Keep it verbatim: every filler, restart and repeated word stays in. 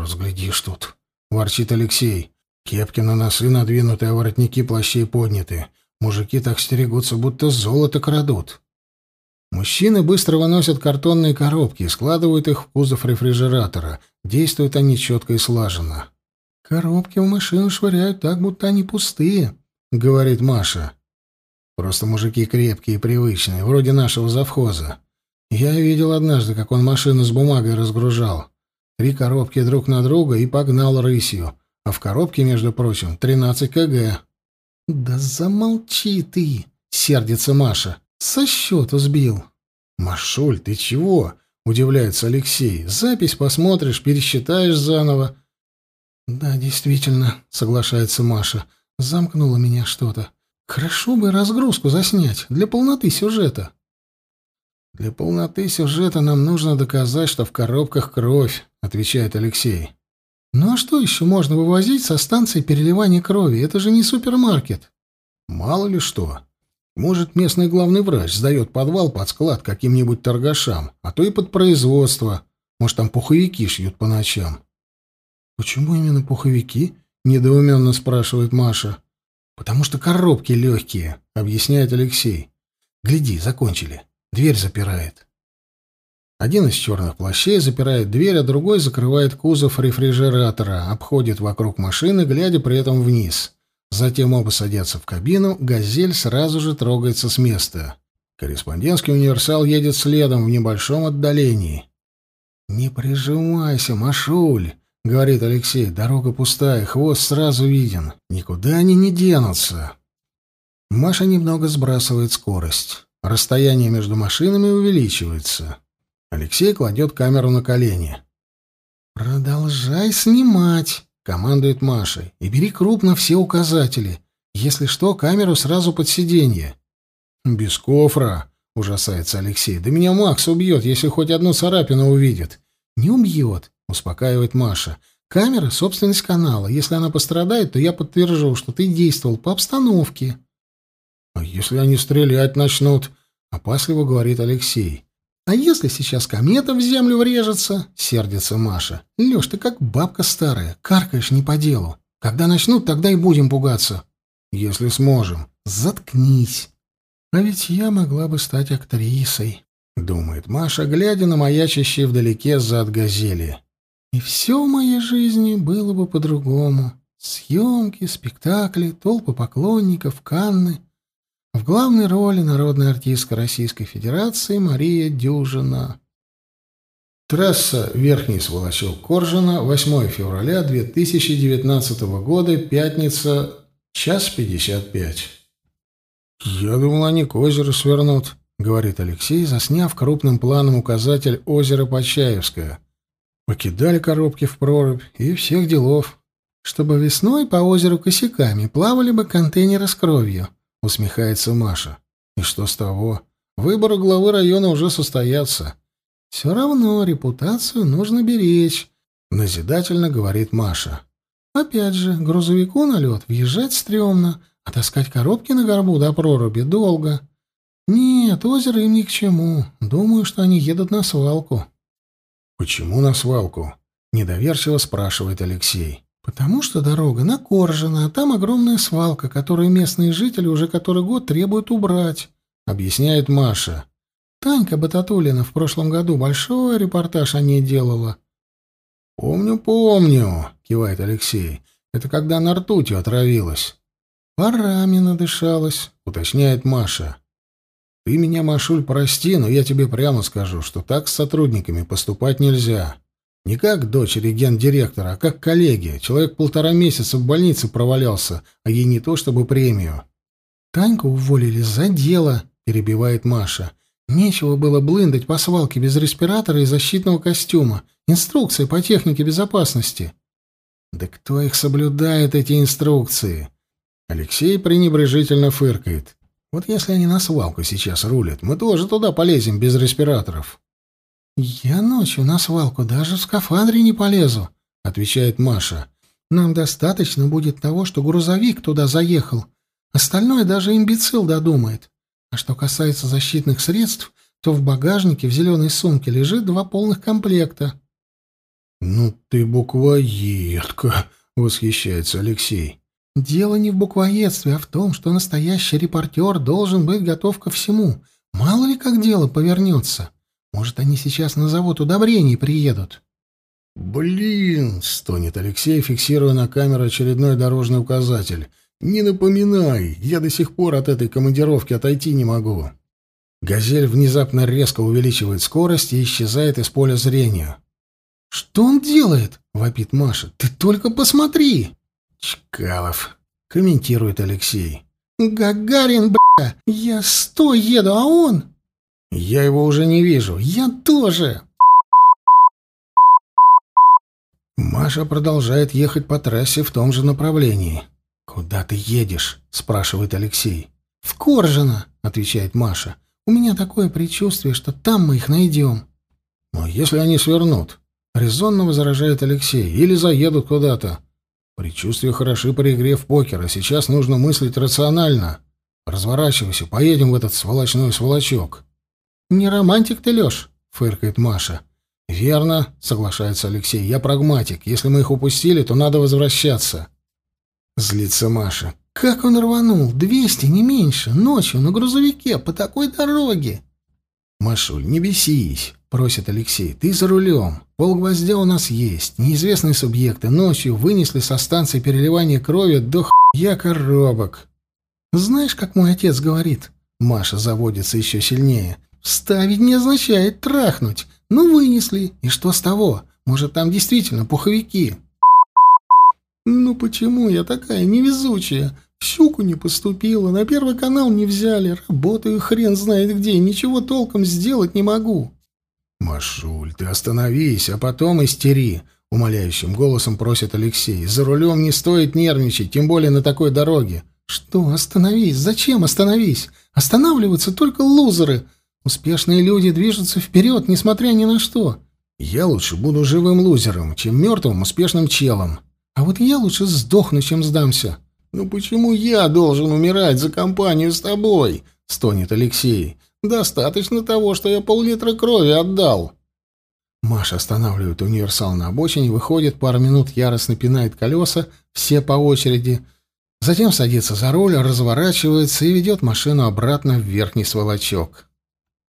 разглядишь тут», — ворчит Алексей. «Кепки на носы надвинуты, а воротники плащей подняты. Мужики так стерегутся, будто золото крадут». Мужчины быстро выносят картонные коробки и складывают их в кузов рефрижератора. Действуют они четко и слаженно. «Коробки в машину швыряют так, будто они пустые», — говорит Маша. «Просто мужики крепкие и привычные, вроде нашего завхоза. Я видел однажды, как он машину с бумагой разгружал. Три коробки друг на друга и погнал рысью. А в коробке, между прочим, тринадцать килограмм». «Да замолчи ты!» — сердится Маша. «Со счету сбил». «Машуль, ты чего?» — удивляется Алексей. «Запись посмотришь, пересчитаешь заново». «Да, действительно», — соглашается Маша. «Замкнуло меня что-то. Хорошо бы разгрузку заснять, для полноты сюжета». «Для полноты сюжета нам нужно доказать, что в коробках кровь», — отвечает Алексей. «Ну а что еще можно вывозить со станции переливания крови? Это же не супермаркет». «Мало ли что. Может, местный главный врач сдает подвал под склад каким-нибудь торгашам, а то и под производство. Может, там пуховики шьют по ночам». «Почему именно пуховики?» — недоуменно спрашивает Маша. «Потому что коробки легкие», — объясняет Алексей. «Гляди, закончили. Дверь запирает». Один из черных плащей запирает дверь, а другой закрывает кузов рефрижератора, обходит вокруг машины, глядя при этом вниз. Затем оба садятся в кабину, «Газель» сразу же трогается с места. Корреспондентский универсал едет следом в небольшом отдалении. «Не прижимайся, Машуль», — говорит Алексей. «Дорога пустая, хвост сразу виден. Никуда они не денутся». Маша немного сбрасывает скорость. Расстояние между машинами увеличивается. Алексей кладет камеру на колени. «Продолжай снимать», — командует Маша. «И бери крупно все указатели. Если что, камеру сразу под сиденье». «Без кофра», — ужасается Алексей. «Да меня Макс убьет, если хоть одну царапину увидит». «Не убьет», — успокаивает Маша. «Камера — собственность канала. Если она пострадает, то я подтвержу, что ты действовал по обстановке». «А если они стрелять начнут?» — опасливо говорит Алексей. «А если сейчас комета в землю врежется?» — сердится Маша. «Лёш, ты как бабка старая, каркаешь не по делу. Когда начнут, тогда и будем пугаться». «Если сможем». «Заткнись». «А ведь я могла бы стать актрисой», — думает Маша, глядя на маячащие вдалеке зад «Газели». «И все в моей жизни было бы по-другому. Съемки, спектакли, толпы поклонников, Канны. В главной роли народная артистка Российской Федерации Мария Дюжина». Трасса Верхний Сволочок-Коржино, восьмое февраля две тысячи девятнадцатого года, пятница, час пятьдесят пять. «Я думал, они к озеру свернут», — говорит Алексей, засняв крупным планом указатель озера Почаевское. «Покидали коробки в прорубь и всех делов». «Чтобы весной по озеру косяками плавали бы контейнеры с кровью», — усмехается Маша. «И что с того? Выборы главы района уже состоятся». «Все равно репутацию нужно беречь», — назидательно говорит Маша. «Опять же, грузовику на лед въезжать стрёмно, а таскать коробки на горбу до проруби долго. Нет, озеро им ни к чему. Думаю, что они едут на свалку». «Почему на свалку?» — недоверчиво спрашивает Алексей. «Потому что дорога на Коржино, а там огромная свалка, которую местные жители уже который год требуют убрать», — объясняет Маша. «Танька Бататулина в прошлом году большой репортаж о ней делала». «Помню, помню», — кивает Алексей. «Это когда она ртутью отравилась». «Парами надышалась», — уточняет Маша. «Ты меня, Машуль, прости, но я тебе прямо скажу, что так с сотрудниками поступать нельзя. Не как дочери гендиректора, а как коллеги. Человек полтора месяца в больнице провалялся, а ей не то чтобы премию». «Таньку уволили за дело», — перебивает Маша. «Нечего было блындать по свалке без респиратора и защитного костюма. Инструкции по технике безопасности». «Да кто их соблюдает, эти инструкции?» Алексей пренебрежительно фыркает. «Вот если они на свалку сейчас рулят, мы тоже туда полезем без респираторов». «Я ночью на свалку даже в скафандре не полезу», — отвечает Маша. «Нам достаточно будет того, что грузовик туда заехал. Остальное даже имбецил додумает. А что касается защитных средств, то в багажнике в зеленой сумке лежит два полных комплекта». «Ну ты буквоедка!» — восхищается Алексей. Дело не в буквоедстве, а в том, что настоящий репортер должен быть готов ко всему. Мало ли как дело повернется. Может, они сейчас на завод удобрений приедут. «Блин!» — стонет Алексей, фиксируя на камеру очередной дорожный указатель. «Не напоминай! Я до сих пор от этой командировки отойти не могу!» «Газель» внезапно резко увеличивает скорость и исчезает из поля зрения. «Что он делает?» — вопит Маша. «Ты только посмотри!» «Чкалов», — комментирует Алексей. «Гагарин, бля! Я сто еду, а он...» «Я его уже не вижу». «Я тоже!» Маша продолжает ехать по трассе в том же направлении. «Куда ты едешь?» — спрашивает Алексей. «В Коржино», — отвечает Маша. «У меня такое предчувствие, что там мы их найдем». «Но если они свернут?» — резонно возражает Алексей. «Или заедут куда-то. Предчувствия хороши при игре в покер, а сейчас нужно мыслить рационально. Разворачивайся, поедем в этот сволочной сволочок». «Не романтик ты, Лёш», — фыркает Маша. «Верно», — соглашается Алексей. «Я прагматик. Если мы их упустили, то надо возвращаться». Злится Маша. «Как он рванул? Двести, не меньше. Ночью на грузовике, по такой дороге». «Машуль, не бесись», — просит Алексей. «Ты за рулем. Полгвоздя у нас есть. Неизвестные субъекты ночью вынесли со станции переливания крови до хуя коробок». «Знаешь, как мой отец говорит?» Маша заводится еще сильнее. «Вставить не означает трахнуть. Ну, вынесли. И что с того? Может, там действительно пуховики?» «Ну почему я такая невезучая? В «Щуку» не поступила, на Первый канал не взяли, работаю хрен знает где, ничего толком сделать не могу». «Машуль, ты остановись, а потом истери», — умоляющим голосом просит Алексей. «За рулем не стоит нервничать, тем более на такой дороге». «Что остановись? Зачем остановись? Останавливаются только лузеры. Успешные люди движутся вперед, несмотря ни на что». «Я лучше буду живым лузером, чем мертвым успешным челом». «А вот я лучше сдохну, чем сдамся». «Ну почему я должен умирать за компанию с тобой?» — стонет Алексей. «Достаточно того, что я пол-литра крови отдал». Маша останавливает универсал на обочине, выходит, пару минут яростно пинает колеса, все по очереди. Затем садится за руль, разворачивается и ведет машину обратно в верхний сволочок.